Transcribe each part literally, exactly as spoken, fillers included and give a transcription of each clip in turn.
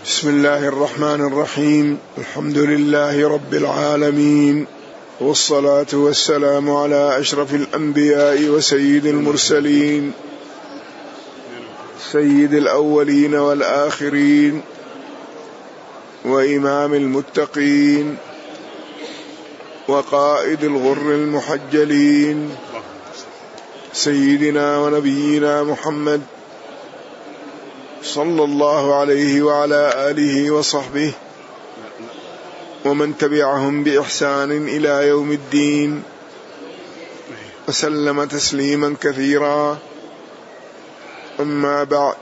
بسم الله الرحمن الرحيم. الحمد لله رب العالمين، والصلاة والسلام على أشرف الأنبياء وسيد المرسلين، سيد الأولين والآخرين، وإمام المتقين، وقائد الغر المحجلين، سيدنا ونبينا محمد صلى الله عليه وعلى آله وصحبه ومن تبعهم بإحسان إلى يوم الدين، وسلم تسليما كثيرا. أما بعد،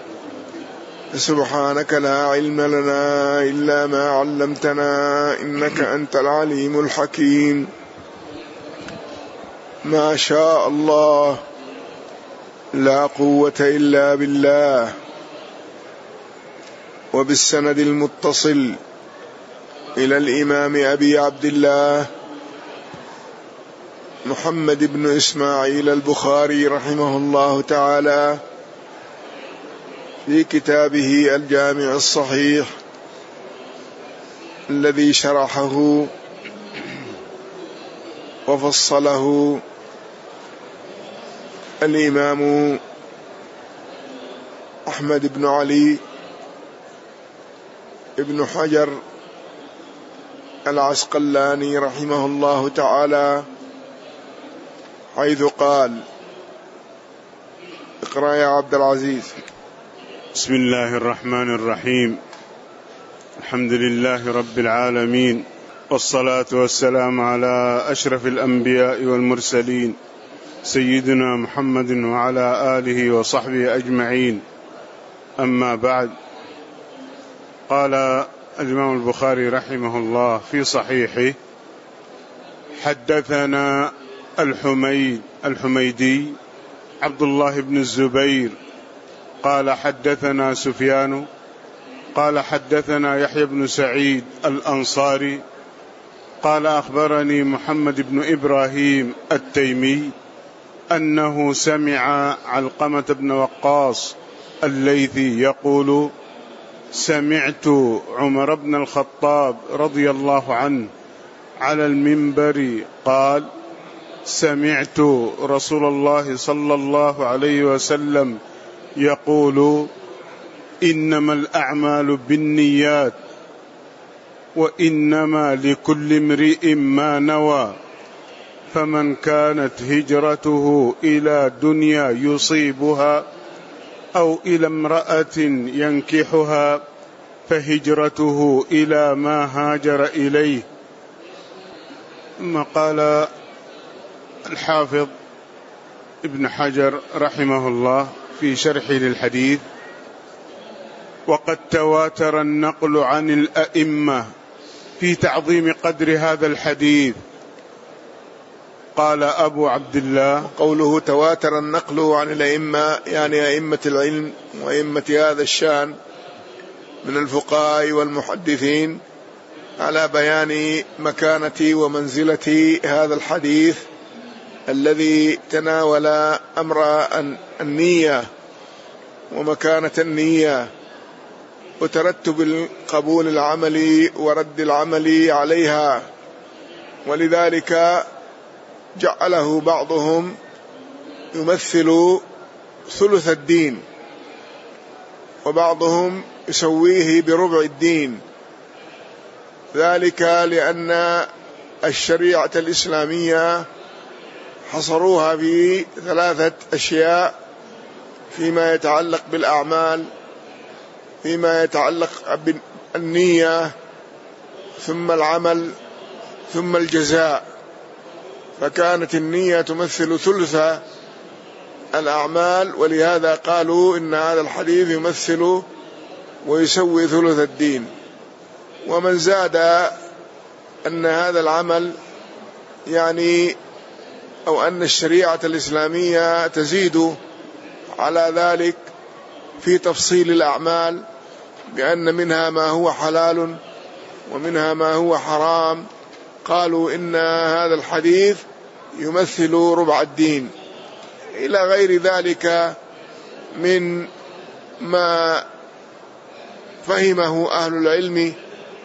سبحانك لا علم لنا إلا ما علمتنا إنك أنت العليم الحكيم. ما شاء الله، لا قوة إلا بالله. وبالسند المتصل إلى الإمام أبي عبد الله محمد بن إسماعيل البخاري رحمه الله تعالى في كتابه الجامع الصحيح الذي شرحه وفصله الإمام أحمد بن علي ابن حجر العسقلاني رحمه الله تعالى، حيث قال: اقرأ يا عبد العزيز. بسم الله الرحمن الرحيم. الحمد لله رب العالمين، والصلاة والسلام على أشرف الأنبياء والمرسلين، سيدنا محمد وعلى آله وصحبه أجمعين. أما بعد، قال الإمام البخاري رحمه الله في صحيحه: حدثنا الحميد الحميدي عبد الله بن الزبير قال حدثنا سفيان قال حدثنا يحيى بن سعيد الأنصاري قال أخبرني محمد بن إبراهيم التيمي أنه سمع علقمة بن وقاص الليثي يقول: سمعت عمر بن الخطاب رضي الله عنه على المنبر قال: سمعت رسول الله صلى الله عليه وسلم يقول: إنما الأعمال بالنيات، وإنما لكل امرئ ما نوى، فمن كانت هجرته إلى دنيا يصيبها أو إلى امرأة ينكحها فهجرته إلى ما هاجر إليه. ثم قال الحافظ ابن حجر رحمه الله في شرحه للحديث: وقد تواتر النقل عن الأئمة في تعظيم قدر هذا الحديث. قال أبو عبد الله: قوله تواتر النقل عن الأئمة يعني أئمة العلم وأئمة هذا الشان من الفقهاء والمحدثين، على بيان مكانة ومنزلة هذا الحديث الذي تناول أمر النية ومكانة النية وترتب قبول العمل ورد العمل عليها. ولذلك جعله بعضهم يمثل ثلث الدين، وبعضهم يسويه بربع الدين، ذلك لأن الشريعة الإسلامية حصروها في ثلاثة أشياء فيما يتعلق بالأعمال، فيما يتعلق بالنية، ثم العمل، ثم الجزاء. فكانت النية تمثل ثلث الأعمال، ولهذا قالوا إن هذا الحديث يمثل ويسوي ثلث الدين. ومن زاد أن هذا العمل يعني أو أن الشريعة الإسلامية تزيد على ذلك في تفصيل الأعمال، بأن منها ما هو حلال ومنها ما هو حرام، قالوا إن هذا الحديث يمثل ربع الدين، إلى غير ذلك من ما فهمه أهل العلم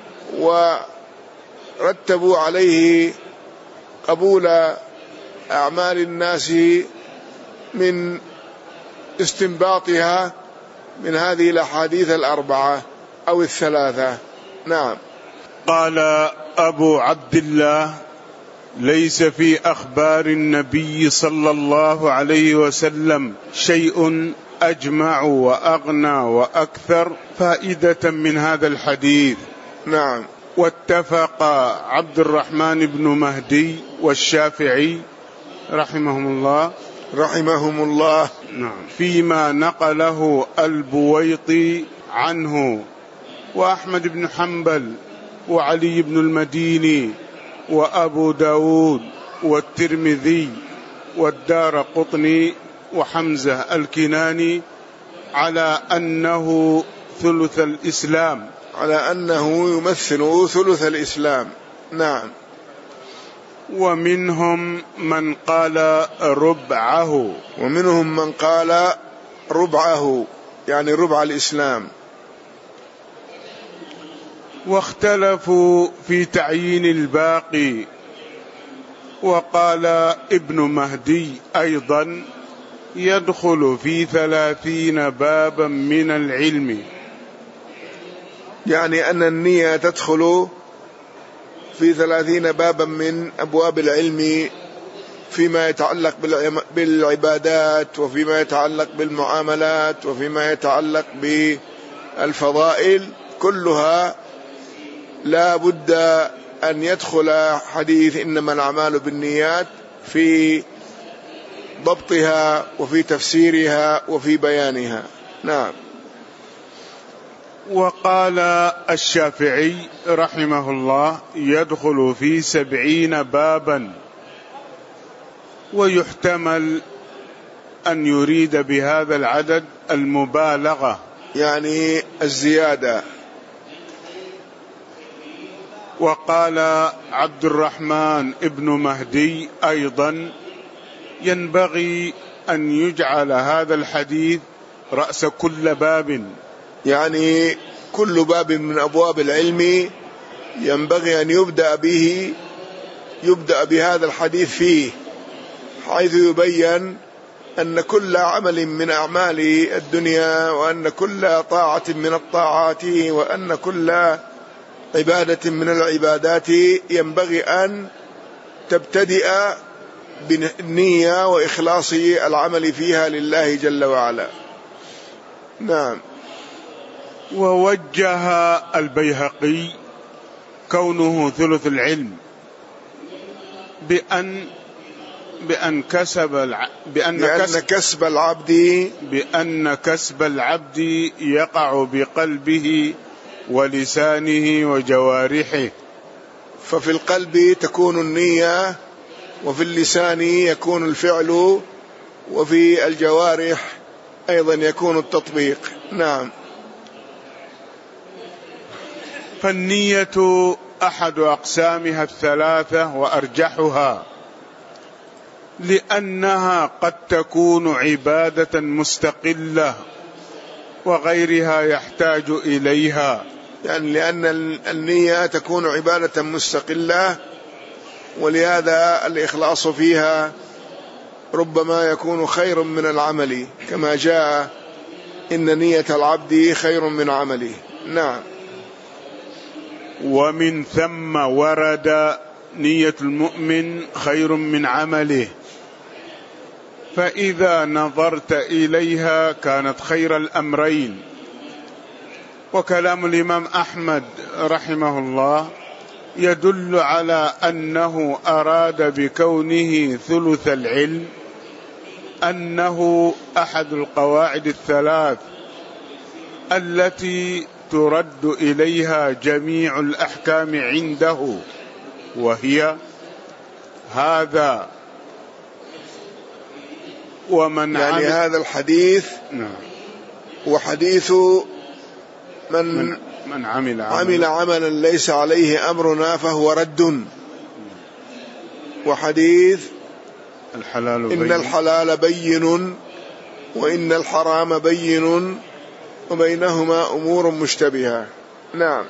ورتبوا عليه قبول أعمال الناس من استنباطها من هذه الأحاديث الأربعة أو الثلاثة. نعم. قال أبو عبد الله: ليس في أخبار النبي صلى الله عليه وسلم شيء أجمع وأغنى وأكثر فائدة من هذا الحديث. نعم. واتفق عبد الرحمن بن مهدي والشافعي رحمهم الله رحمهم الله نعم فيما نقله البويطي عنه، وأحمد بن حنبل وعلي بن المديني وأبو داود والترمذي والدارقطني وحمزة الكناني على أنه ثلث الإسلام، على أنه يمثل ثلث الإسلام. نعم. ومنهم من قال ربعه، ومنهم من قال ربعه يعني ربع الإسلام. واختلفوا في تعيين الباقي، وقال ابن مهدي أيضا يدخل في ثلاثين بابا من العلم، يعني أن النية تدخل في ثلاثين بابا من أبواب العلم فيما يتعلق بالعبادات وفيما يتعلق بالمعاملات وفيما يتعلق بالفضائل، كلها لا بد أن يدخل حديث إنما الأعمال بالنيات في ضبطها وفي تفسيرها وفي بيانها. نعم. وقال الشافعي رحمه الله يدخل في سبعين بابا، ويحتمل أن يريد بهذا العدد المبالغة يعني الزيادة. وقال عبد الرحمن ابن مهدي أيضا ينبغي أن يجعل هذا الحديث رأس كل باب، يعني كل باب من أبواب العلم ينبغي أن يبدأ به يبدأ بهذا الحديث فيه، حيث يبين أن كل عمل من أعمال الدنيا وأن كل طاعة من الطاعات وأن كل عبادة من العبادات ينبغي أن تبتدئ بالنية وإخلاص العمل فيها لله جل وعلا. نعم. ووجه البيهقي كونه ثلث العلم بأن بأن كسب الع... بأن, بأن كسب... كسب العبد بأن كسب العبد يقع بقلبه ولسانه وجوارحه، ففي القلب تكون النية، وفي اللسان يكون الفعل، وفي الجوارح أيضا يكون التطبيق. نعم. فالنية أحد أقسامها الثلاثة وأرجحها، لأنها قد تكون عبادة مستقلة وغيرها يحتاج إليها، يعني لأن النية تكون عبادة مستقلة، ولهذا الإخلاص فيها ربما يكون خير من العمل، كما جاء إن نية العبد خير من عمله. نعم. ومن ثم ورد نية المؤمن خير من عمله، فإذا نظرت إليها كانت خير الأمرين. وكلام الإمام أحمد رحمه الله يدل على أنه أراد بكونه ثلث العلم أنه أحد القواعد الثلاث التي ترد إليها جميع الأحكام عنده، وهي هذا ومن يعني عمل هذا الحديث نعم. وحديث من, من, من عمل, عمل عملا ليس عليه أمرنا فهو رد، وحديث الحلال إن بين. الحلال بين وإن الحرام بين وبينهما أمور مشتبهة. نعم.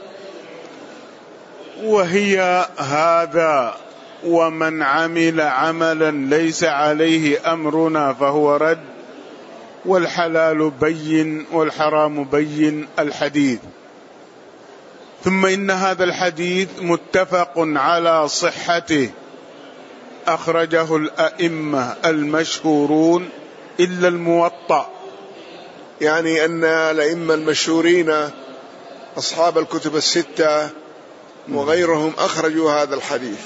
وهي هذا ومن عمل عملا ليس عليه أمرنا فهو رد، والحلال بين والحرام بين الحديث. ثم إن هذا الحديث متفق على صحته، أخرجه الأئمة المشهورون إلا الموطأ، يعني أن الأئمة المشهورين أصحاب الكتب الستة وغيرهم أخرجوا هذا الحديث،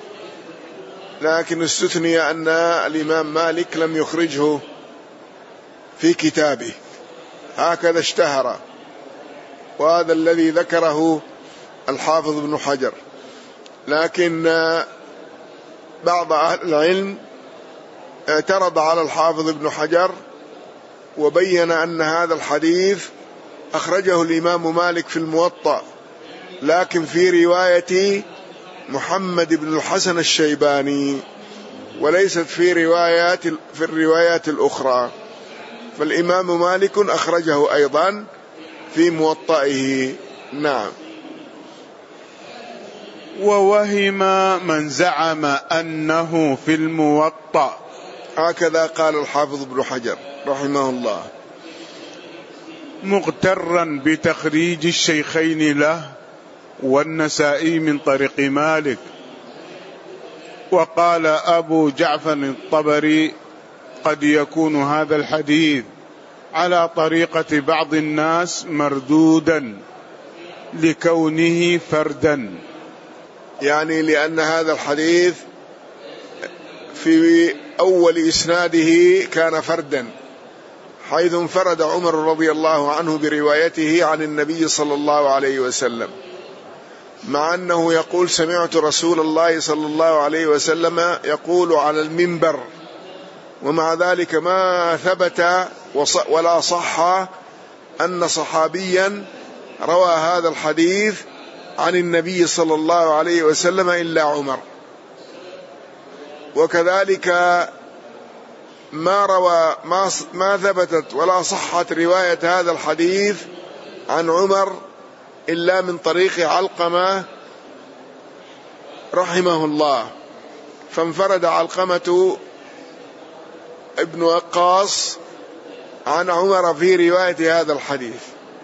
لكن استثني أن الإمام مالك لم يخرجه في كتابه، هكذا اشتهر، وهذا الذي ذكره الحافظ ابن حجر. لكن بعض أهل العلم اعترض على الحافظ ابن حجر وبين أن هذا الحديث أخرجه الإمام مالك في الموطأ، لكن في رواية محمد بن الحسن الشيباني، وليست في روايات في الروايات الأخرى، فالإمام مالك أخرجه أيضا في موطئه. نعم. ووهم من زعم أنه في الموطأ، هكذا قال الحافظ ابن حجر رحمه الله، مغترا بتخريج الشيخين له والنسائي من طريق مالك. وقال أبو جعفر الطبري قد يكون هذا الحديث على طريقة بعض الناس مردودا لكونه فردا، يعني لأن هذا الحديث في أول إسناده كان فردا، حيث انفرد عمر رضي الله عنه بروايته عن النبي صلى الله عليه وسلم، مع أنه يقول سمعت رسول الله صلى الله عليه وسلم يقول على المنبر، ومع ذلك ما ثبت ولا صح أن صحابيا روى هذا الحديث عن النبي صلى الله عليه وسلم إلا عمر. وكذلك ما روى ما ما ثبتت ولا صحت رواية هذا الحديث عن عمر إلا من طريق علقمة رحمه الله، فانفرد علقمة ابن وقاص عن عمر في رواية هذا الحديث،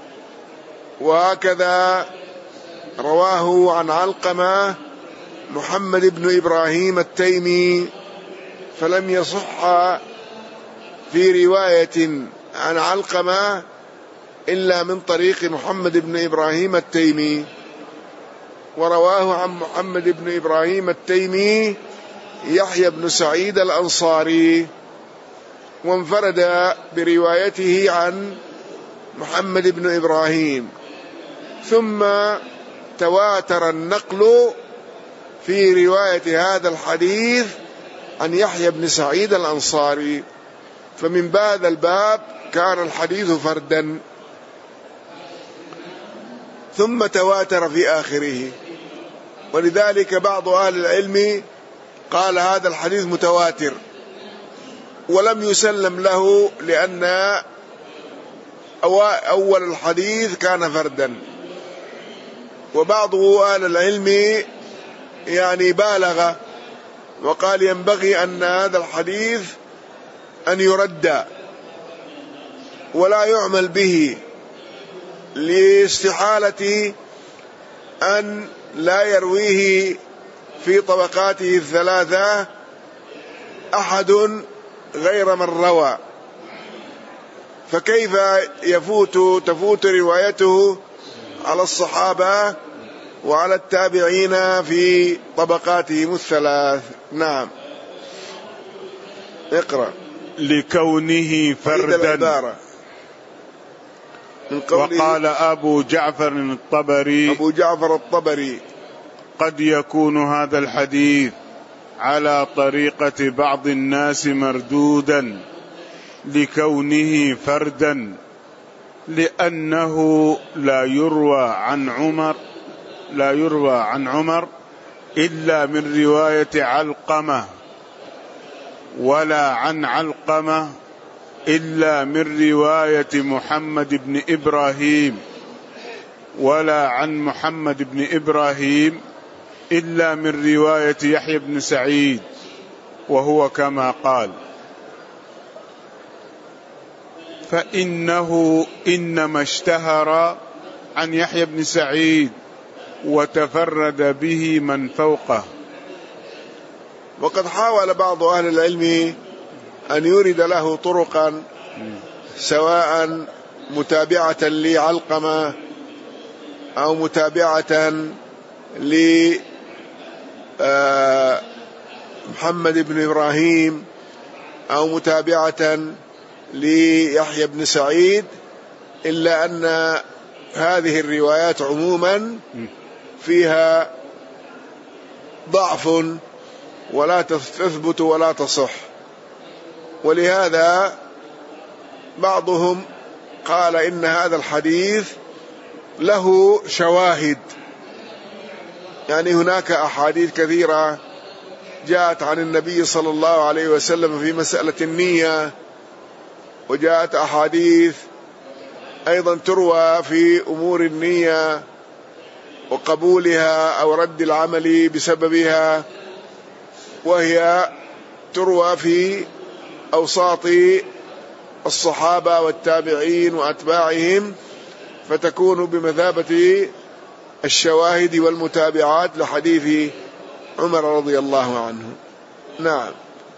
وهكذا رواه عن علقمة محمد بن إبراهيم التيمي، فلم يصح في رواية عن علقمة إلا من طريق محمد بن إبراهيم التيمي. ورواه عن محمد بن إبراهيم التيمي يحيى بن سعيد الأنصاري، وانفرد بروايته عن محمد بن إبراهيم، ثم تواتر النقل في رواية هذا الحديث عن يحيى بن سعيد الأنصاري، فمن هذا الباب كان الحديث فردا، ثم تواتر في آخره. ولذلك بعض أهل العلم قال هذا الحديث متواتر ولم يسلم له، لأن أول الحديث كان فردا. وبعض أهل العلم يعني بالغ وقال ينبغي أن هذا الحديث أن يرد ولا يعمل به، لاستحالة أن لا يرويه في طبقاته الثلاثة أحد غير من روى، فكيف يفوت تفوت روايته على الصحابة وعلى التابعين في طبقاتهم الثلاث. نعم. اقرأ. لكونه فردا. من وقال أبو جعفر الطبري أبو جعفر الطبري قد يكون هذا الحديث على طريقة بعض الناس مردودا لكونه فردا، لأنه لا يروى عن عمر لا يروى عن عمر إلا من رواية علقمة، ولا عن علقمة إلا من رواية محمد بن إبراهيم، ولا عن محمد بن إبراهيم إلا من رواية يحيى بن سعيد، وهو كما قال. فإنه إنما اشتهر عن يحيى بن سعيد وتفرد به من فوقه. وقد حاول بعض أهل العلم أن يورد له طرقا، سواء متابعة لعلقمة أو متابعة لمحمد بن إبراهيم أو متابعة ليحيى بن سعيد، إلا أن هذه الروايات عموما فيها ضعف ولا تثبت ولا تصح. ولهذا بعضهم قال إن هذا الحديث له شواهد، يعني هناك أحاديث كثيرة جاءت عن النبي صلى الله عليه وسلم في مسألة النية، وجاءت أحاديث أيضا تروى في أمور النية وقبولها أو رد العمل بسببها، وهي تروى في أوساط الصحابة والتابعين وأتباعهم، فتكون بمثابة الشواهد والمتابعات لحديث عمر رضي الله عنه. نعم.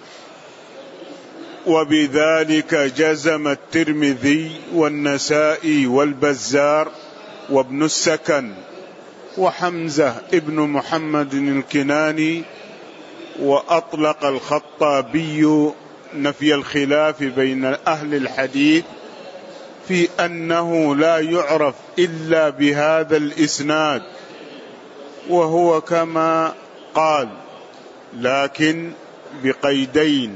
وبذلك جزم الترمذي والنسائي والبزار وابن السكن وحمزة ابن محمد الكناني، وأطلق الخطابي نفي الخلاف بين أهل الحديث في أنه لا يعرف إلا بهذا الإسناد، وهو كما قال، لكن بقيدين: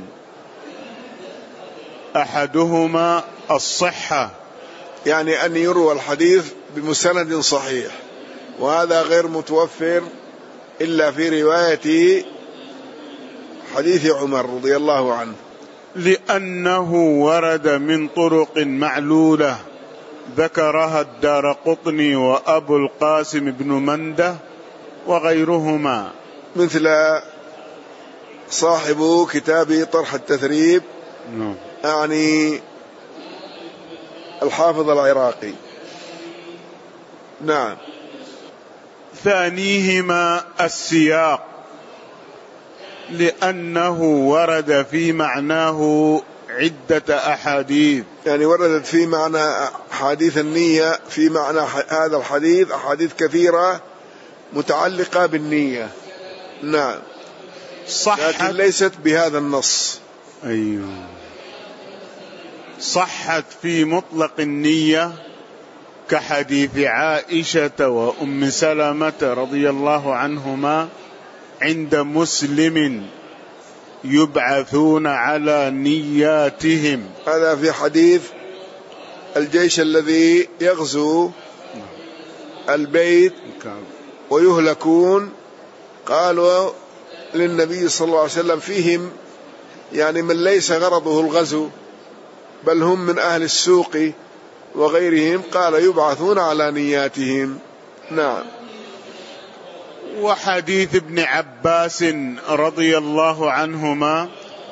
أحدهما الصحة، يعني أن يروى الحديث بمسند صحيح، وهذا غير متوفر إلا في رواية حديث عمر رضي الله عنه، لأنه ورد من طرق معلولة ذكرها الدارقطني وأبو القاسم بن منده وغيرهما، مثل صاحب كتاب طرح التثريب، يعني الحافظ العراقي. نعم. ثانيهما السياق، لأنه ورد في معناه عدة أحاديث، يعني وردت في معنى حديث النية، في معنى هذا الحديث أحاديث كثيرة متعلقة بالنية. نعم. صحت، لكن ليست بهذا النص. أيوه. صحت في مطلق النية كحديث عائشة وأم سلمة رضي الله عنهما عند مسلم: يبعثون على نياتهم. هذا في حديث الجيش الذي يغزو البيت ويهلكون، قالوا للنبي صلى الله عليه وسلم: فيهم يعني من ليس غرضه الغزو بل هم من أهل السوق وغيرهم، قال: يبعثون على نياتهم. نعم. وحديث ابن عباس رضي الله عنهما: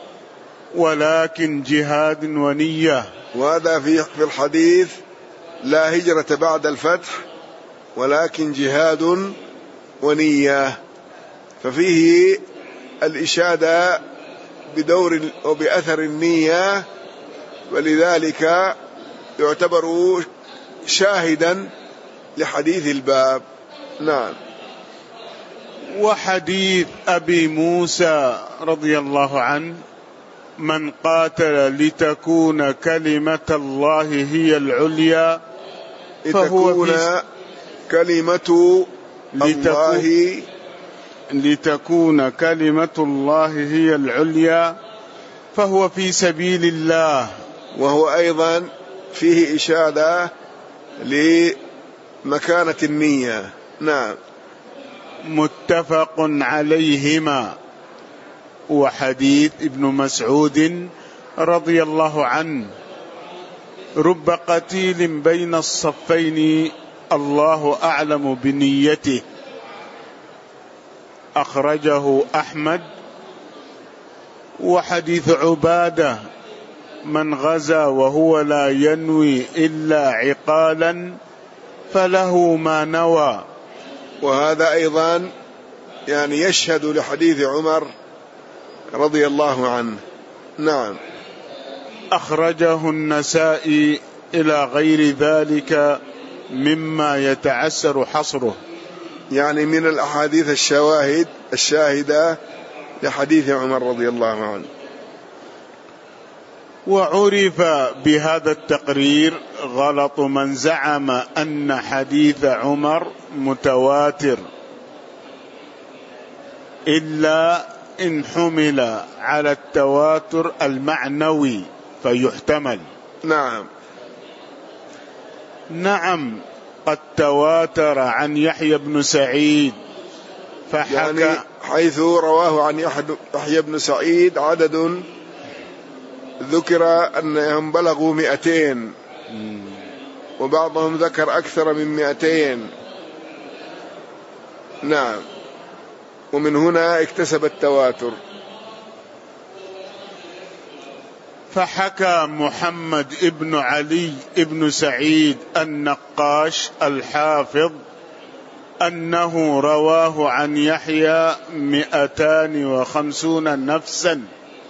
ولكن جهاد ونية. وهذا في في الحديث: لا هجرة بعد الفتح ولكن جهاد ونية، ففيه الإشادة بدور وبأثر النية، ولذلك يعتبر شاهدا لحديث الباب. نعم. وحديث أبي موسى رضي الله عنه: من قاتل لتكون كلمة الله هي العليا فهو لتكون كلمة الله لتكون كلمة الله هي العليا فهو في سبيل الله. وهو أيضا فيه إشادة لمكانة النية. نعم. متفق عليهما. وحديث ابن مسعود رضي الله عنه: رب قتيل بين الصفين الله أعلم بنيته، أخرجه أحمد. وحديث عبادة من غزا وهو لا ينوي إلا عقالا فله ما نوى، وهذا أيضا يعني يشهد لحديث عمر رضي الله عنه. نعم. أخرجه النسائي إلى غير ذلك مما يتعسر حصره، يعني من الأحاديث الشواهد الشاهدة لحديث عمر رضي الله عنه. وعرف بهذا التقرير غلط من زعم أن حديث عمر متواتر، إلا إن حمل على التواتر المعنوي فيحتمل. نعم. نعم، قد تواتر عن يحيى بن سعيد فحكى، يعني حيث رواه عن يحيى بن سعيد عدد ذكر أنهم بلغوا مئتين، وبعضهم ذكر أكثر من مئتين. نعم، ومن هنا اكتسب التواتر. فحكى محمد ابن علي ابن سعيد النقاش الحافظ أنه رواه عن يحيى مئتان وخمسون نفسا،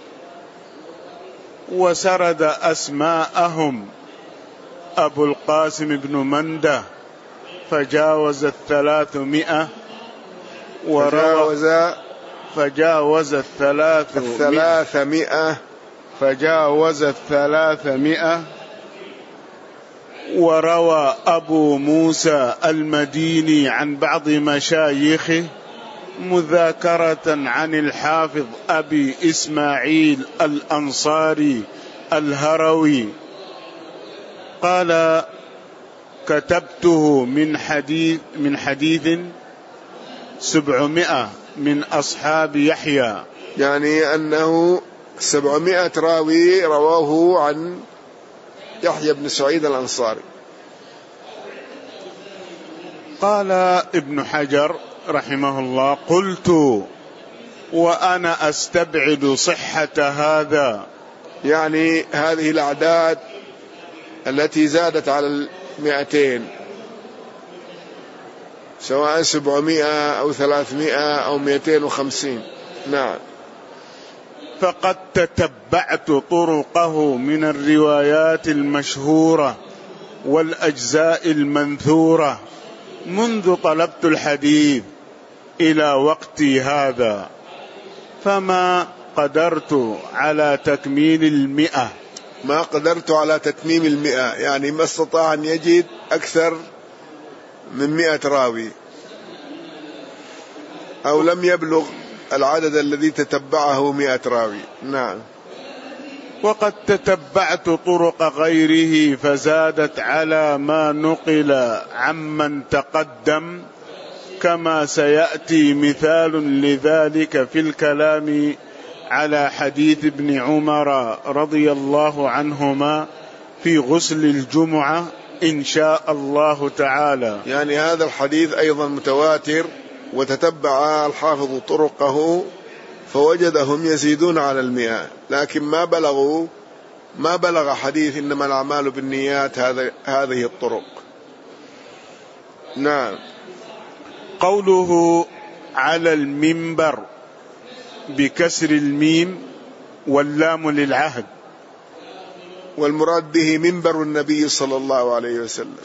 وسرد أسماءهم أبو القاسم بن منده فجاوز الثلاثمائة، فجاوز فجاوز الثلاثمائة فجاوز الثلاثمائة. وروى أبو موسى المديني عن بعض مشايخه مذاكرة عن الحافظ أبي إسماعيل الأنصاري الهروي قال: كتبته من حديث من حديث سبعمائة من أصحاب يحيى، يعني أنه سبعمائة راوي رواه عن يحيى بن سعيد الأنصاري. قال ابن حجر رحمه الله: قلت وأنا أستبعد صحة هذا، يعني هذه الأعداد التي زادت على المئتين سواء سبعمائة أو ثلاثمائة أو مئتين وخمسين. نعم. فقد تتبعت طرقه من الروايات المشهورة والأجزاء المنثورة منذ طلبت الحديث إلى وقتي هذا، فما قدرت على تكميل المئة. ما قدرت على تتميم المئة، يعني ما استطاع أن يجد أكثر من مئة راوي، أو لم يبلغ العدد الذي تتبعه مئة راوي. نعم. وقد تتبعت طرق غيره فزادت على ما نقل عمن تقدم، كما سيأتي مثال لذلك في الكلام على حديث ابن عمر رضي الله عنهما في غسل الجمعة إن شاء الله تعالى. يعني هذا الحديث أيضا متواتر، وتتبع الحافظ طرقه فوجدهم يزيدون على المئة، لكن ما بلغوا ما بلغ حديث إنما الأعمال بالنيات هذا هذه الطرق. نعم. قوله على المنبر بكسر الميم واللام للعهد، والمراد به منبر النبي صلى الله عليه وسلم،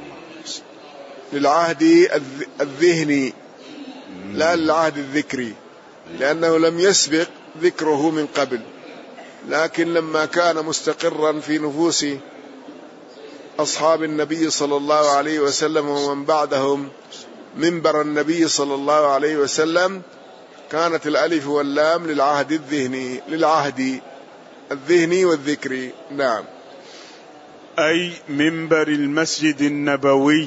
للعهد الذهني لا للعهد الذكري، لأنه لم يسبق ذكره من قبل، لكن لما كان مستقرا في نفوس أصحاب النبي صلى الله عليه وسلم ومن بعدهم منبر النبي صلى الله عليه وسلم، كانت الألف واللام للعهد الذهني للعهد الذهني والذكري. نعم. أي منبر المسجد النبوي.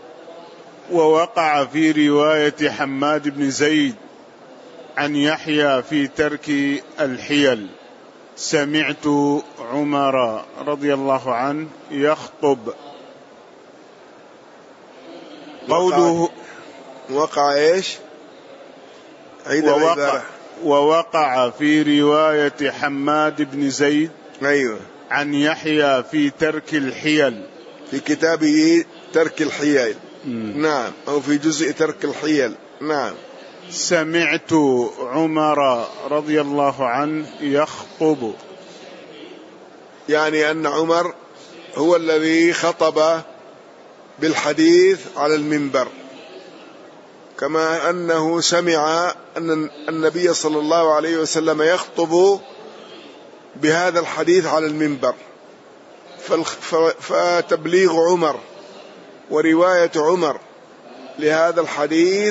ووقع في رواية حماد بن زيد عن يحيى في ترك الحيل. سمعت عمر رضي الله عنه يخطب. قوله وقع إيش؟ عيد ووقع, العبارة. ووقع في رواية حماد بن زيد أيوة عن يحيى في ترك الحيل، في كتابه ترك الحيل. م. نعم، أو في جزء ترك الحيل. نعم. سمعت عمر رضي الله عنه يخطب، يعني أن عمر هو الذي خطب بالحديث على المنبر، كما أنه سمع أن النبي صلى الله عليه وسلم يخطب بهذا الحديث على المنبر، فتبليغ عمر ورواية عمر لهذا الحديث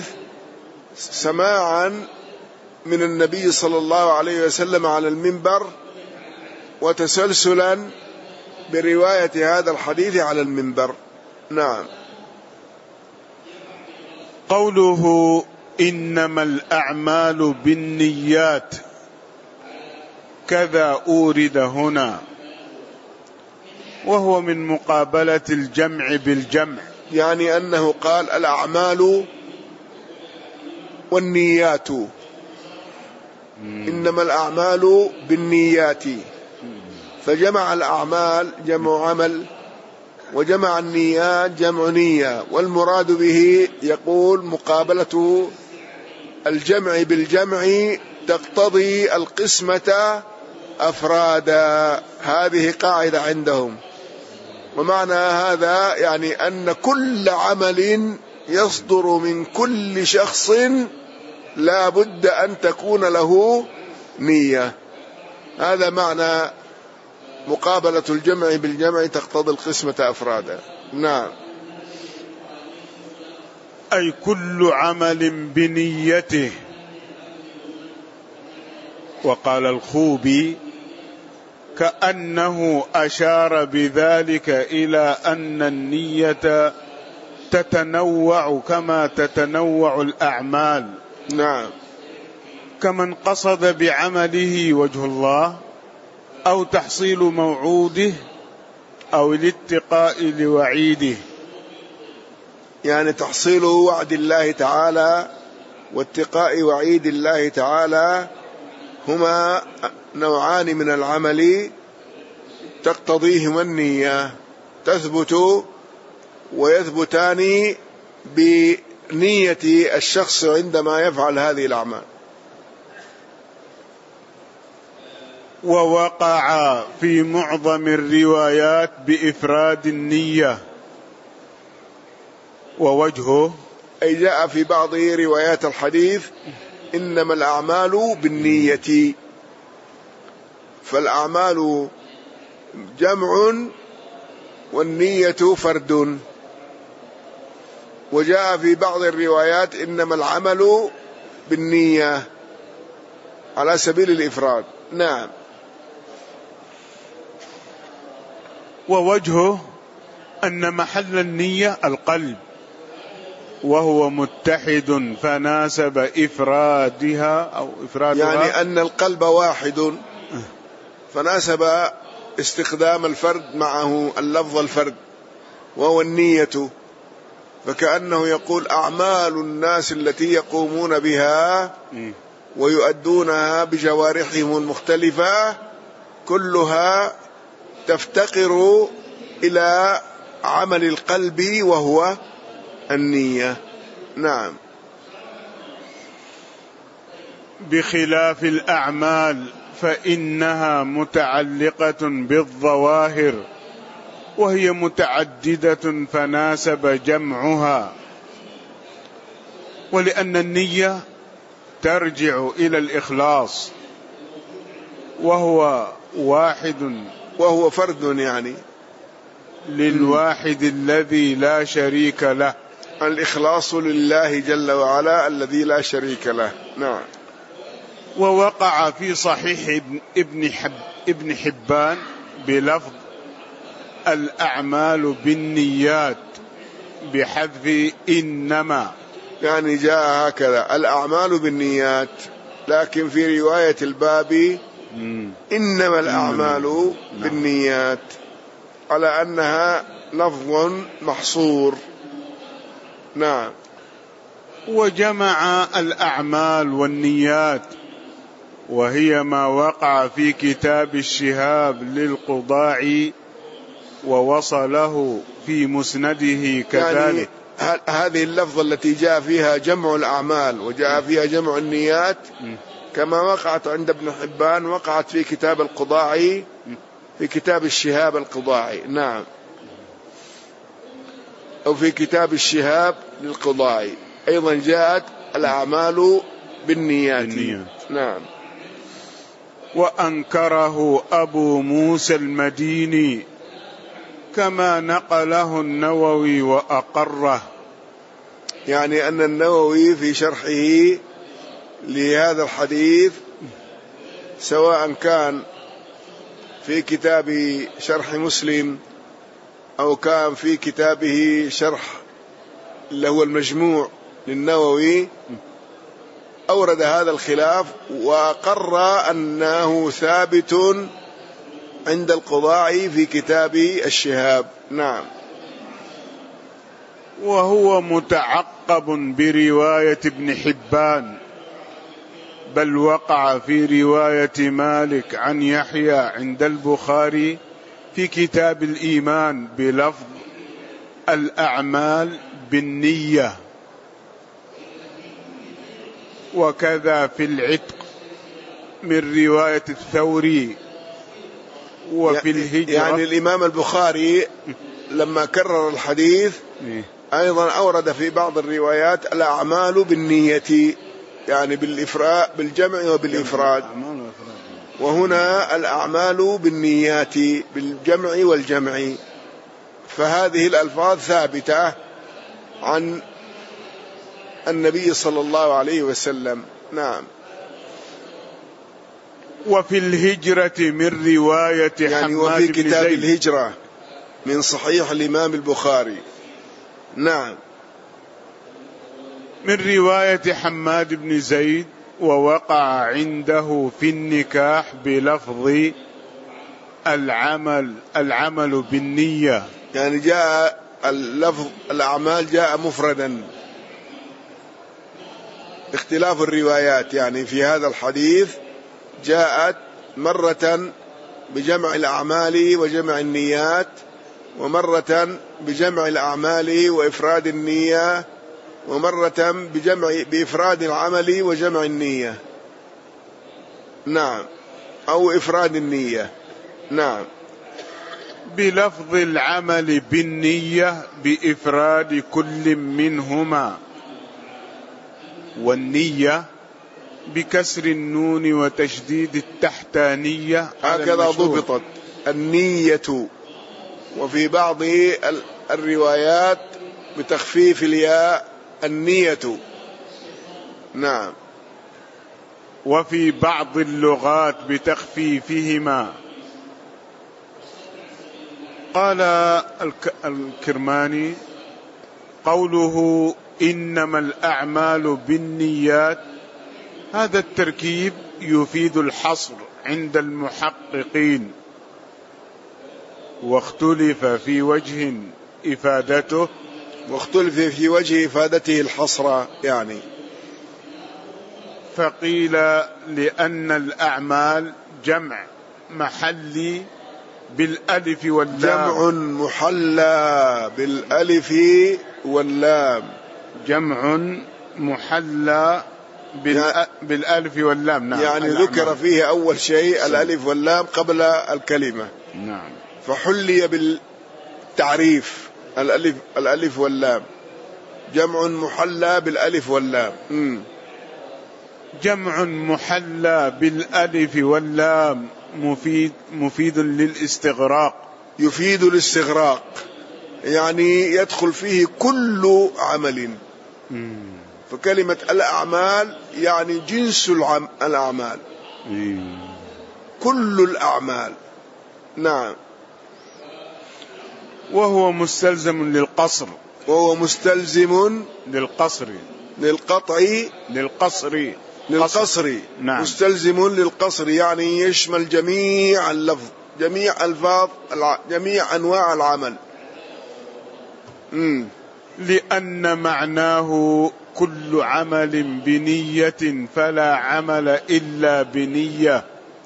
سماعا من النبي صلى الله عليه وسلم على المنبر، وتسلسلا برواية هذا الحديث على المنبر. نعم. قوله إنما الأعمال بالنيات كذا أورد هنا، وهو من مقابلة الجمع بالجمع، يعني أنه قال الأعمال والنيات، إنما الأعمال بالنيات، فجمع الأعمال جمع عمل، وجمع النيات جمع نية، والمراد به يقول مقابلة الجمع بالجمع تقتضي القسمة أفرادا. هذه قاعدة عندهم، ومعنى هذا يعني أن كل عمل يصدر من كل شخص لا بد أن تكون له نية. هذا معنى مقابلة الجمع بالجمع تقتضي القسمة أفرادا. نعم. أي كل عمل بنيته. وقال الخوبي كأنه أشار بذلك إلى أن النية تتنوع كما تتنوع الأعمال. نعم. كمن قصد بعمله وجه الله أو تحصيل موعوده أو الاتقاء لوعيده، يعني تحصيل وعد الله تعالى واتقاء وعيد الله تعالى هما نوعان من العمل تقتضيهما النية، تثبت ويثبتان بنية الشخص عندما يفعل هذه الأعمال. ووقع في معظم الروايات بإفراد النية، ووجهه أي جاء في بعض روايات الحديث إنما الأعمال بالنية، فالأعمال جمع والنية فرد. وجاء في بعض الروايات إنما العمل بالنية على سبيل الإفراد. نعم. ووجهه أن محل النية القلب، وهو متحد فناسب إفرادها أو إفرادها، يعني أن القلب واحد فناسب استخدام الفرد معه اللفظ الفرد وهو النية، فكأنه يقول أعمال الناس التي يقومون بها ويؤدونها بجوارحهم المختلفة كلها تفتقر إلى عمل القلب وهو النية. نعم. بخلاف الأعمال فإنها متعلقة بالظواهر وهي متعددة فناسب جمعها، ولأن النية ترجع إلى الإخلاص وهو واحد، وهو فرد يعني للواحد الذي لا شريك له، الإخلاص لله جل وعلا الذي لا شريك له. نعم. ووقع في صحيح ابن حب ابن حبان بلفظ الأعمال بالنيات بحذف إنما، يعني جاء هكذا الأعمال بالنيات، لكن في رواية الباب إنما الأعمال بالنيات، على أنها لفظ محصور. نعم. وجمع الأعمال والنيات، وهي ما وقع في كتاب الشهاب للقضاعي ووصله في مسنده كذلك. يعني هذه اللفظة التي جاء فيها جمع الأعمال وجاء فيها جمع النيات كما وقعت عند ابن حبان وقعت في كتاب القضاعي في كتاب الشهاب القضاعي. نعم. أو في كتاب الشهاب للقضاعي أيضا جاءت الأعمال بالنيات, بالنيات. نعم. وأنكره أبو موسى المديني كما نقله النووي وأقره. يعني أن النووي في شرحه لهذا الحديث سواء كان في كتاب شرح مسلم أو كان في كتابه شرح اللي هو المجموع للنووي أورد هذا الخلاف وأقر أنه ثابت عند القضاعي في كتاب الشهاب. نعم. وهو متعقب برواية ابن حبان، بل وقع في رواية مالك عن يحيى عند البخاري في كتاب الإيمان بلفظ الأعمال بالنية، وكذا في العتق من رواية الثوري. وفي الهجرة يعني الإمام البخاري لما كرر الحديث أيضا أورد في بعض الروايات الأعمال بالنية، يعني بالإفراد بالجمع وبالإفراد، وهنا الأعمال بالنيات بالجمع والجمع. فهذه الألفاظ ثابتة عن النبي صلى الله عليه وسلم. نعم. وفي الهجرة من رواية يعني وفي كتاب الهجرة من صحيح الإمام البخاري. نعم. من رواية حماد بن زيد ووقع عنده في النكاح بلفظ العمل العمل بالنية، يعني جاء اللفظ الأعمال جاء مفردا، اختلاف الروايات. يعني في هذا الحديث جاءت مرة بجمع الأعمال وجمع النيات، ومرة بجمع الأعمال وإفراد النية، ومرة بجمع بإفراد العمل وجمع النية. نعم. أو إفراد النية. نعم. بلفظ العمل بالنية بإفراد كل منهما، والنية بكسر النون وتشديد التحتانية. هكذا ضبطت النية. وفي بعض الروايات بتخفيف الياء النية. نعم. وفي بعض اللغات بتخفيفهما. قال الكرماني قوله إنما الأعمال بالنيات، هذا التركيب يفيد الحصر عند المحققين، واختلف في وجه إفادته واختلف في وجه إفادته الحصر. يعني فقيل لأن الأعمال جمع محلي بالألف واللام. جمع محلى بالألف واللام. جمع محلى بالألف واللام. نعم. يعني ذكر فيه أول شيء الألف واللام قبل الكلمة. نعم. فحلي بالتعريف الألف, الألف واللام. جمع محلى بالألف واللام. م. جمع محلى بالألف واللام مفيد مفيد للاستغراق. يفيد الاستغراق، يعني يدخل فيه كل عمل. م. فكلمة الأعمال يعني جنس الأعمال. م. كل الأعمال. نعم. وهو مستلزم للقصر. وهو مستلزم للقصر للقطع للقصر للقصر. نعم. مستلزم للقصر يعني يشمل جميع اللفظ، جميع ألفاظ، جميع أنواع العمل. مم. لأن معناه كل عمل بنية فلا عمل إلا بنية.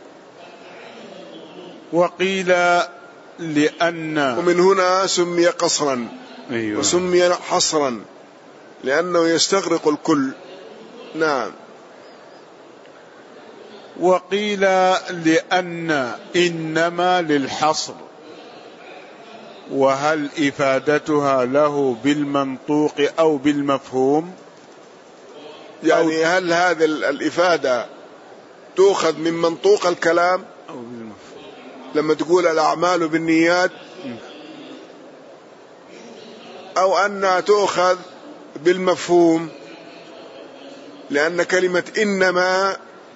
وقيل لأن، ومن هنا سمي قصرا. أيوة. وسمي حصرا لأنه يستغرق الكل. نعم. وقيل لأن إنما للحصر، وهل إفادتها له بالمنطوق أو بالمفهوم؟ يعني هل هذه الإفادة تؤخذ من منطوق الكلام أو بالمفهوم؟ لما تقول الأعمال بالنيات، أو أنها تؤخذ بالمفهوم، لأن كلمة إنما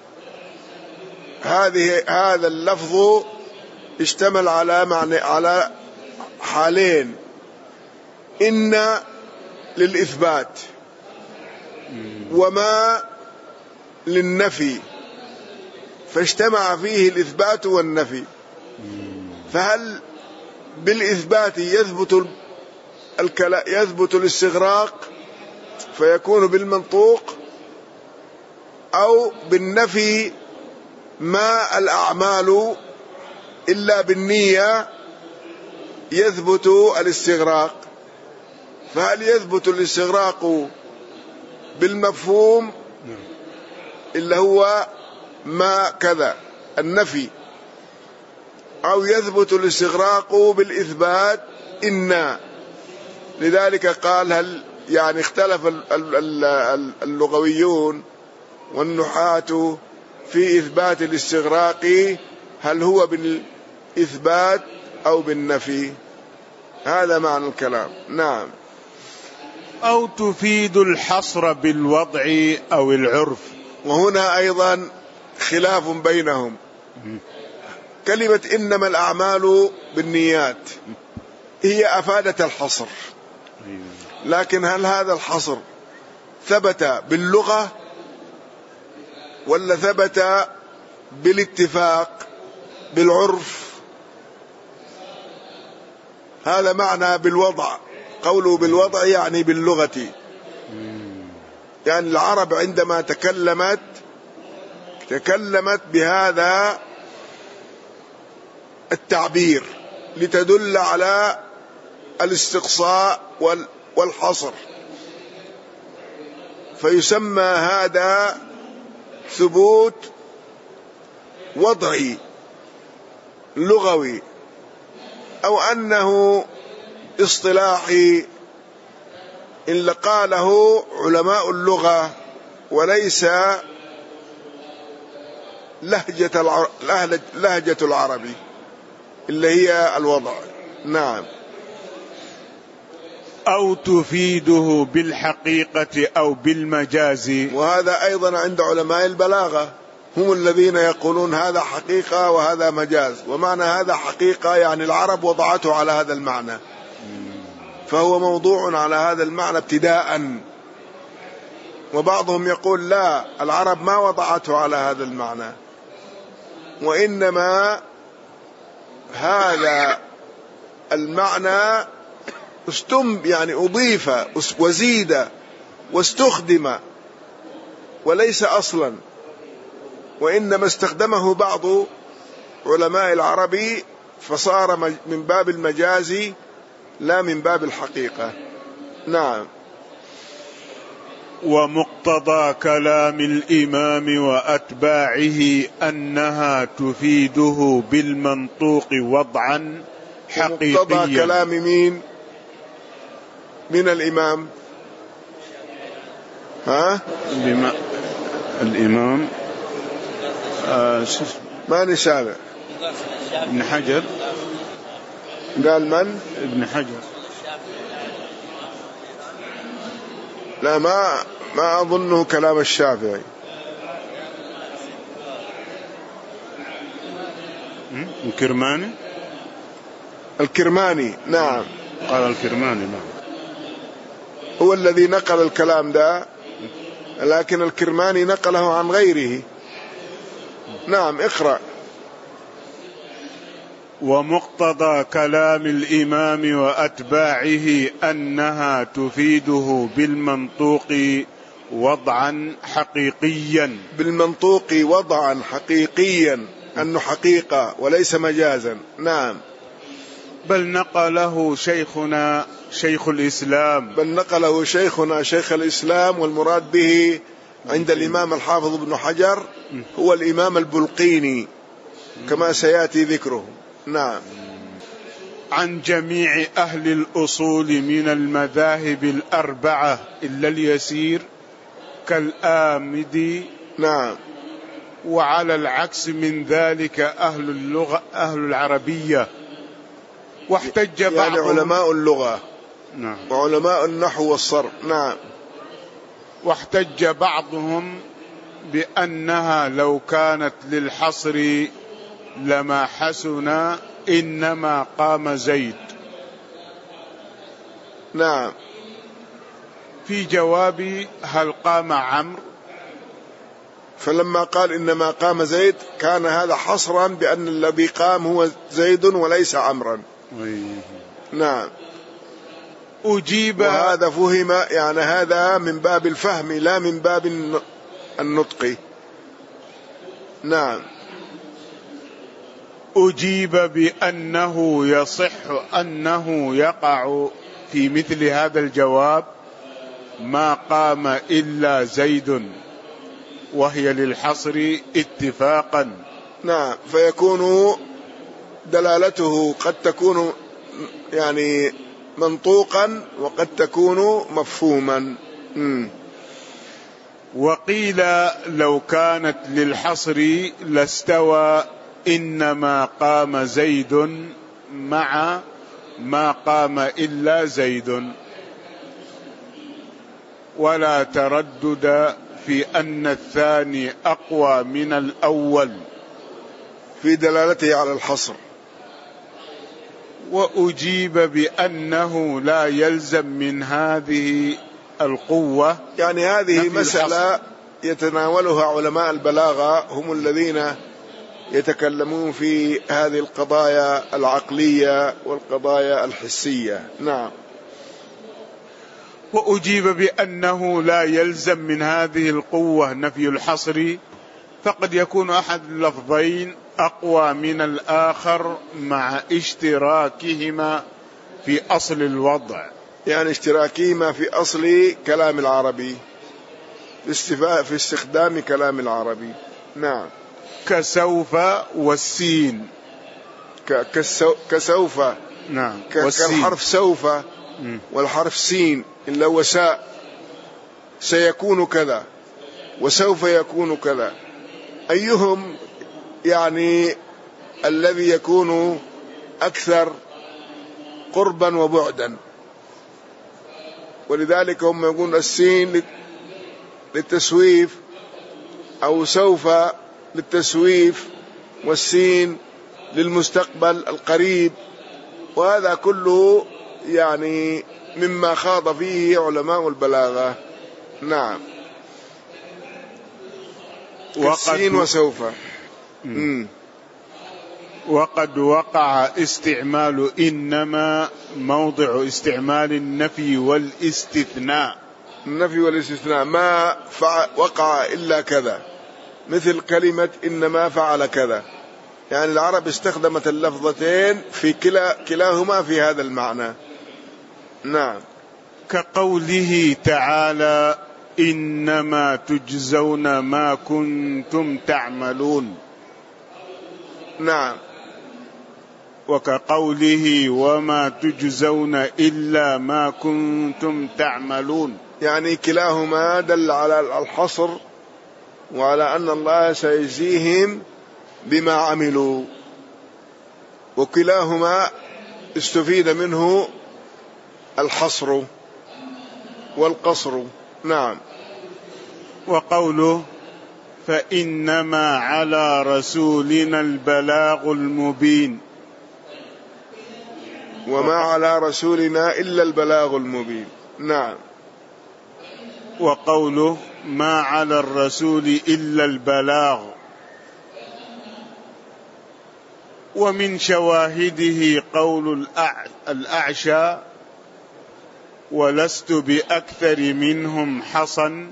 هذه هذا اللفظ اشتمل على معنى على حالين: إن للإثبات وما للنفي، فاجتمع فيه الإثبات والنفي. فهل بالإثبات يثبت الكلام يثبت الاستغراق فيكون بالمنطوق، أو بالنفي ما الأعمال إلا بالنية يثبت الاستغراق؟ فهل يثبت الاستغراق بالمفهوم إلا هو ما كذا النفي، أو يثبت الاستغراق بالإثبات إن؟ لذلك قال هل يعني اختلف اللغويون والنحاة في إثبات الاستغراق، هل هو بالإثبات أو بالنفي؟ هذا معنى الكلام. نعم. أو تفيد الحصر بالوضع أو العرف. وهنا أيضا خلاف بينهم. كلمة إنما الأعمال بالنيات هي أفادت الحصر، لكن هل هذا الحصر ثبت باللغة ولا ثبت بالاتفاق بالعرف؟ هذا معنى بالوضع. قوله بالوضع يعني باللغة، يعني العرب عندما تكلمت تكلمت بهذا التعبير لتدل على الاستقصاء والحصر، فيسمى هذا ثبوت وضعي لغوي، أو أنه اصطلاحي إن قاله علماء اللغة وليس لهجة العرب لهجة العربي اللي هي الوضع. نعم. أو تفيده بالحقيقة أو بالمجاز. وهذا أيضا عند علماء البلاغة، هم الذين يقولون هذا حقيقة وهذا مجاز. ومعنى هذا حقيقة يعني العرب وضعته على هذا المعنى، فهو موضوع على هذا المعنى ابتداء. وبعضهم يقول لا، العرب ما وضعته على هذا المعنى، وإنما هذا المعنى استم يعني أضيف وزيد واستخدم وليس أصلا، وإنما استخدمه بعض علماء العرب فصار من باب المجاز لا من باب الحقيقة. نعم. ومقتضى كلام الإمام وأتباعه أنها تفيده بالمنطوق وضعا حقيقيا. مقتضى كلام مين من الإمام؟ ها؟ بما الإمام آه ما نسابع ابن حجر. قال من؟ ابن حجر. لا، ما ما أظنه كلام الشافعي. الكرماني. الكرماني نعم. قال الكرماني نعم. هو الذي نقل الكلام ده لكن الكرماني نقله عن غيره. نعم اقرأ. ومقتضى كلام الإمام وأتباعه أنها تفيده بالمنطوق وضعا حقيقيا. بالمنطوق وضعا حقيقيا، أنه حقيقة وليس مجازا. نعم. بل نقله شيخنا شيخ الإسلام بل نقله شيخنا شيخ الإسلام، والمراد به عند الإمام الحافظ ابن حجر هو الإمام البلقيني كما سيأتي ذكره. نعم. عن جميع أهل الأصول من المذاهب الأربعة إلا اليسير كالآمدي. نعم. وعلى العكس من ذلك أهل اللغة أهل العربية. واحتج يعني بعضهم علماء اللغة. نعم. وعلماء النحو والصرف. نعم. واحتج بعضهم بأنها لو كانت للحصر لما حسن إنما قام زيد. نعم. في جواب هل قام عمرو، فلما قال إنما قام زيد كان هذا حصرا بأن الذي قام هو زيد وليس عمرا. نعم. أجيب. وهذا فهم، يعني هذا من باب الفهم لا من باب النطق. نعم. أجيب بأنه يصح أنه يقع في مثل هذا الجواب ما قام إلا زيد، وهي للحصر اتفاقا. نعم. فيكون دلالته قد تكون يعني منطوقا وقد تكون مفهوما. م. وقيل لو كانت للحصر لاستوى إنما قام زيد مع ما قام إلا زيد، ولا تردد في أن الثاني أقوى من الأول في دلالته على الحصر. وأجيب بأنه لا يلزم من هذه القوة، يعني هذه مسألة يتناولها علماء البلاغة، هم الذين يتكلمون في هذه القضايا العقلية والقضايا الحسية. نعم. وأجيب بأنه لا يلزم من هذه القوة نفي الحصر، فقد يكون أحد اللفظين أقوى من الآخر مع اشتراكهما في أصل الوضع، يعني اشتراكهما في أصل كلام العربي، في استخدام كلام العربي. نعم. كسوف والسين. كسوف. نعم. كالحرف سوف والحرف سين إلا وساء، سيكون كذا وسوف يكون كذا، أيهم يعني الذي يكون أكثر قربا وبعدا؟ ولذلك هم يقولون السين للتسويف أو سوف للتسويف، والسين للمستقبل القريب، وهذا كله يعني مما خاض فيه علماء البلاغة. نعم. السين وسوف. مم. وقد وقع استعمال إنما موضع استعمال النفي والاستثناء. النفي والاستثناء ما وقع إلا كذا، مثل كلمة إنما فعل كذا، يعني العرب استخدمت اللفظتين في كلا كلاهما في هذا المعنى. نعم. كقوله تعالى إنما تجزون ما كنتم تعملون. نعم. وكقوله وما تجزون إلا ما كنتم تعملون، يعني كلاهما دل على الحصر وعلى أن الله سيجزيهم بما عملوا، وكلاهما استفيد منه الحصر والقصر. نعم. وقوله فإنما على رسولنا البلاغ المبين، وما على رسولنا إلا البلاغ المبين. نعم. وقوله ما على الرسول إلا البلاغ. ومن شواهده قول الأعشى: ولست بأكثر منهم حصن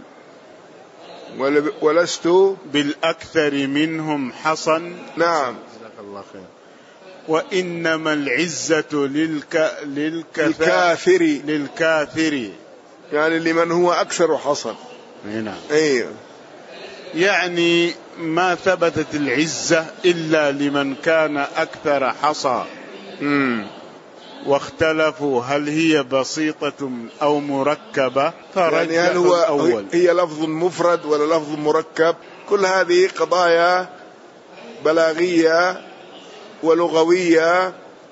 ولست بالأكثر منهم حصن. نعم. جزاك الله خير. وإنما العزة للك... للكافر للكافر يعني لمن هو أكثر حصن. نعم. أيوه. يعني ما ثبتت العزة إلا لمن كان أكثر حصى. امم واختلفوا هل هي بسيطة أو مركبة، فرجح يعني هل هو الأول. هي لفظ مفرد ولا لفظ مركب؟ كل هذه قضايا بلاغية ولغوية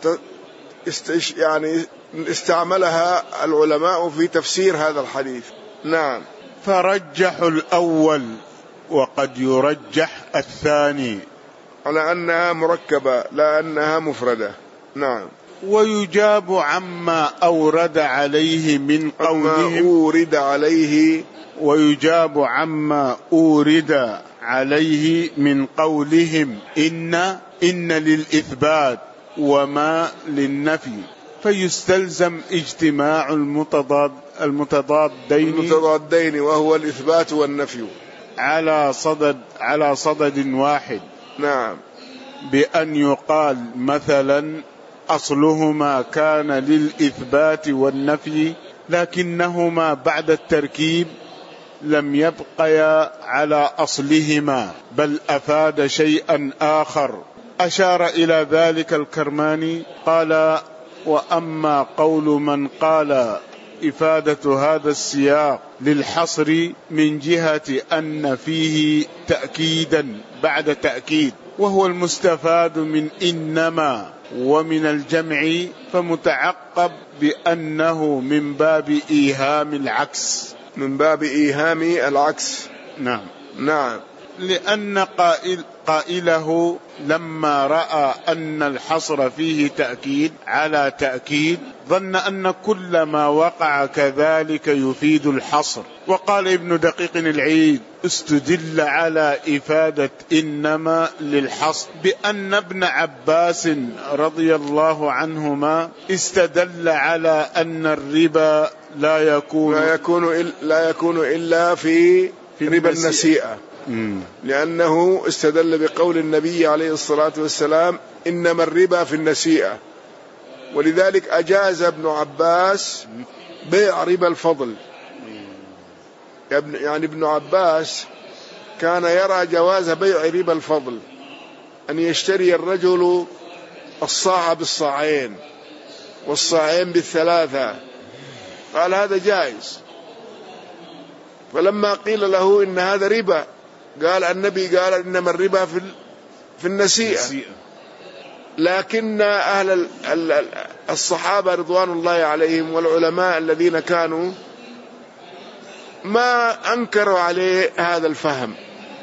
يعني استعملها العلماء في تفسير هذا الحديث. نعم. فرجحوا الأول وقد يرجح الثاني على أنها مركبة لا أنها مفردة. نعم. ويجاب عما أورد عليه من قولهم أورد عليه ويجاب عما أورد عليه من قولهم إن إن للإثبات وما للنفي، فيستلزم اجتماع المتضاد المتضادين المتضادين وهو الإثبات والنفي على صدد على صدد واحد. نعم. بأن يقال مثلا أصلهما كان للإثبات والنفي، لكنهما بعد التركيب لم يبقيا على أصلهما بل أفاد شيئا آخر. أشار إلى ذلك الكرماني قال: وأما قول من قال إفادة هذا السياق للحصر من جهة أن فيه تأكيدا بعد تأكيد، وهو المستفاد من إنما ومن الجمع، فمتعقب بأنه من باب إيهام العكس من باب إيهام العكس. نعم. نعم. لأن قائل قائله لما رأى أن الحصر فيه تأكيد على تأكيد ظن أن كل ما وقع كذلك يفيد الحصر. وقال ابن دقيق العيد: استدل على إفادة إنما للحصر بأن ابن عباس رضي الله عنهما استدل على أن الربا لا يكون لا يكون لا يكون إلا في, في ربا النسيئة، لأنه استدل بقول النبي عليه الصلاة والسلام: إنما الربا في النسيئة، ولذلك أجاز ابن عباس بيع ربا الفضل. يعني ابن عباس كان يرى جواز بيع ربا الفضل، أن يشتري الرجل الصاع بالصاعين والصاعين بالثلاثة، قال هذا جائز. فلما قيل له إن هذا ربا قال النبي قال إنما الربا في في النسيئة. لكن أهل الصحابة رضوان الله عليهم والعلماء الذين كانوا ما أنكروا عليه هذا الفهم،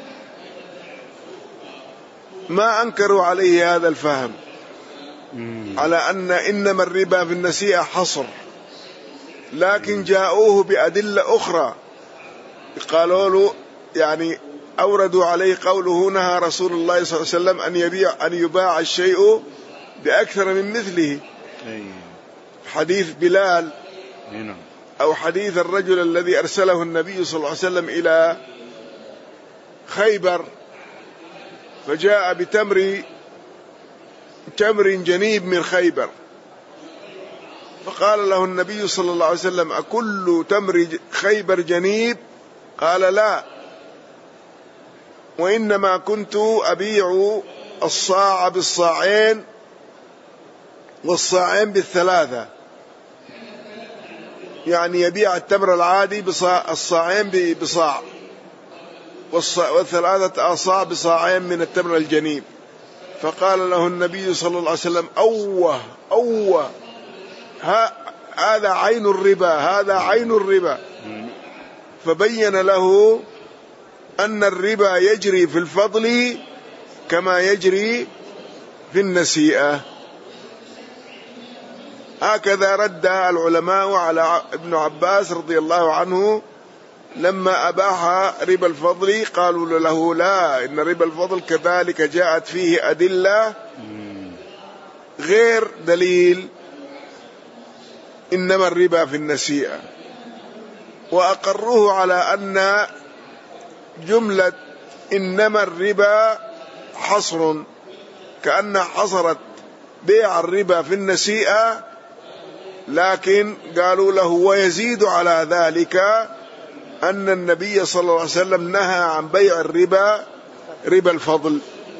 ما أنكروا عليه هذا الفهم على أن إنما الربا في النسيئة حصر، لكن جاءوه بأدلة أخرى قالوا له، يعني أوردوا عليه قوله: نهى رسول الله صلى الله عليه وسلم أن يبيع أن يباع الشيء بأكثر من مثله. حديث بلال أو حديث الرجل الذي أرسله النبي صلى الله عليه وسلم إلى خيبر فجاء بتمر تمر جنيب من خيبر، فقال له النبي صلى الله عليه وسلم: أكل تمر خيبر جنيب؟ قال: لا، وإنما كنت أبيع الصاع بالصاعين والصاعين بالثلاثة، يعني يبيع التمر العادي بصاع، الصاعين بصاع، والثلاثة أصاع بصاعين من التمر الجنيب. فقال له النبي صلى الله عليه وسلم: أوه أوه، هذا عين الربا، هذا عين الربا. فبين له أن الربا يجري في الفضل كما يجري في النسيئة. هكذا رد العلماء على ابن عباس رضي الله عنه لما أباح ربا الفضل قالوا له لا، إن ربا الفضل كذلك جاءت فيه أدلة غير دليل إنما الربا في النسيئة، وأقروه على أن جملة إنما الربا حصر، كأن حصرت بيع الربا في النسيئة، لكن قالوا له ويزيد على ذلك أن النبي صلى الله عليه وسلم نهى عن بيع الربا ربا الفضل.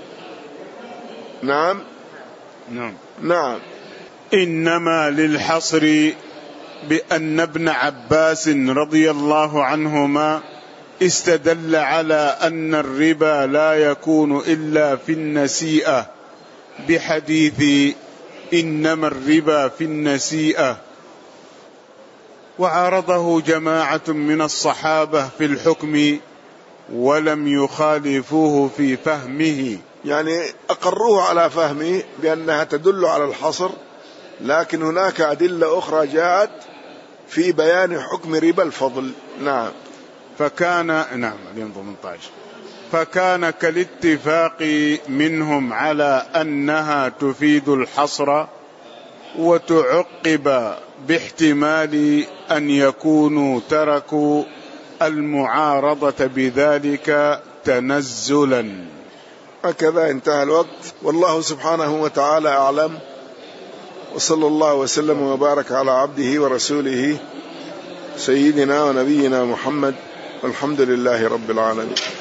نعم نعم نعم. إنما للحصر بأن ابن عباس رضي الله عنهما استدل على أن الربا لا يكون إلا في النسيئة بحديث إنما الربا في النسيئة، وعارضه جماعة من الصحابة في الحكم ولم يخالفوه في فهمه. يعني أقروه على فهمه بأنها تدل على الحصر، لكن هناك أدلة أخرى جاءت في بيان حكم ربا الفضل. نعم. فكان نعم ثمانية عشر فكان كالاتفاق منهم على أنها تفيد الحصر، وتعقب باحتمال أن يكونوا تركوا المعارضة بذلك تنزلا. هكذا انتهى الوقت، والله سبحانه وتعالى أعلم، وصلى الله وسلم وبارك على عبده ورسوله سيدنا ونبينا محمد، والحمد لله رب العالمين.